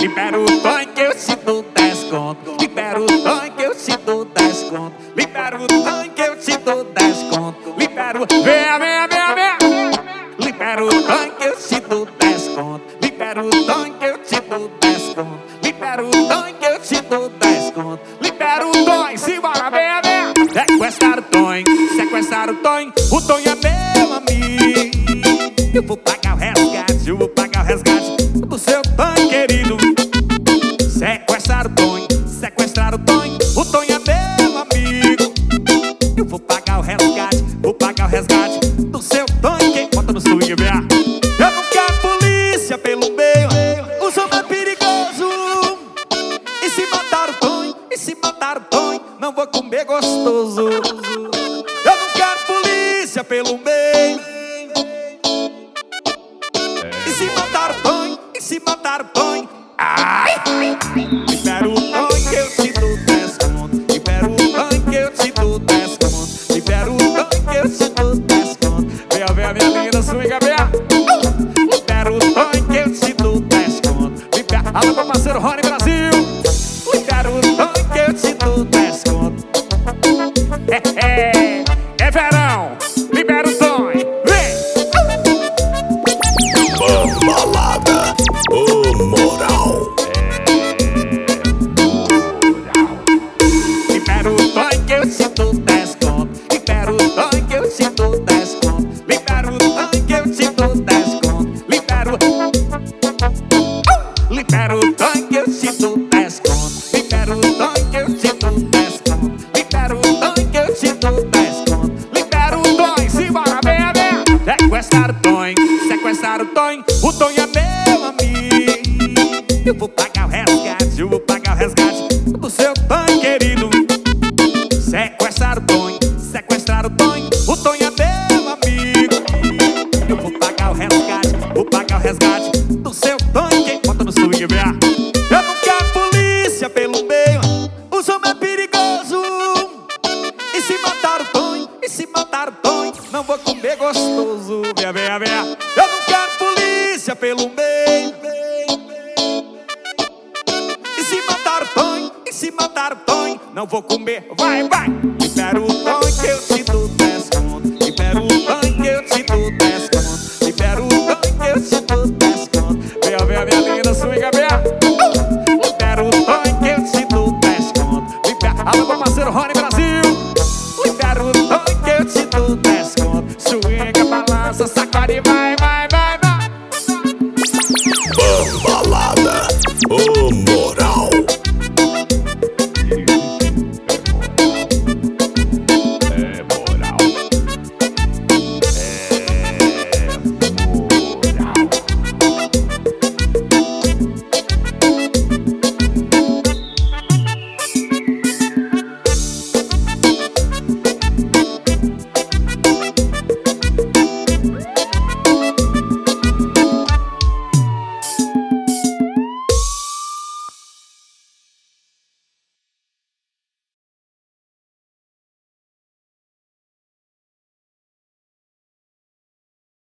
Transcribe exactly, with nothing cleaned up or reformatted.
Libera o Tonho que eu te dou dez conto. Libera o Tonho que eu te dou dez conto. Libera o Tonho que eu te dou dez conto. Libera o... Venha, venha, venha, venha. Libera o Tonho que eu te dou dez conto. Libera o Tonho que eu te dou dez conto. Libera o Tonho que eu te dou dez conto. Libera o Tonho, simbora, venha, venha. Sequestrar o Tonho, sequestrar o Tonho. O Tonho é meu amigo. Eu vou pagar o resgate, eu vou pagar o resgate do seu Tonho querido. Sequestrar o Tonho, sequestrar o Tonho. O Tonho é meu amigo. Eu vou pagar o resgate, vou pagar o resgate do seu Tonho. Quem bota no swing, vê? Eu não quero polícia pelo meio. O som é perigoso. E se matar o Tonho, e se matar o Tonho, não vou comer gostoso. Eu não quero polícia pelo meio. E se matar o Tonho, e se matar o Tonho, ai! Libera o Tonho que eu te dou dez conto. Libera o Tonho que eu te dou dez conto. Libera o Tonho que eu te dou dez conto. Venha, venha, minha linda swinga, venha. Libera o Tonho que eu te dou dez conto. Libera, alô, meu parceiro Rony Brasil. Libera o Tonho que eu te dou dez conto. É, é, é verão. Libera o Tonho, vem. Balada, ô moral. Libera o Tonho que eu te dou dez conto. Libera o Tonho que eu te dou dez conto. Libera o Tonho que eu te dou dez conto. Libera o... Libera o Tonho que eu te dou dez conto. Libera o Tonho que eu te dou dez conto. Libera o Tonho que eu te dou dez conto. Libera o Tonho, simbora, venha, venha. Sequestrar o Tonho, sequestrar o Tonho. O Tonho é meu amigo. Eu vou pagar o resgate, eu vou pagar o resgate do seu Tonho querido. Sequestrar o Tonho, sequestrar o Tonho. O Tonho é meu amigo. Eu vou pagar o resgate, vou pagar o resgate do seu Tonho. Quem bota no swing, vê? Eu não quero polícia pelo meio. O som é perigoso. E se matar o Tonho, e se matar o Tonho, não vou comer gostoso. Venha, venha, venha. Eu não quero polícia pelo meio. E se matar o Tonho, e se matar o Tonho, não vou comer. Vai, vai. Libera o Tonho que eu te dou dez conto. Libera o Tonho que eu te dou dez conto. Libera o Tonho que eu te dou dez conto. Venha, venha, minha linda swinga, venha. Libera o Tonho que eu te dou dez conto. Libera, alô, meu parceiro Rony Brasil. Libera o Tonho que eu te dou dez conto. Swinga, balança, sacode, vai, vai, vai, vai. Balada, ô moral.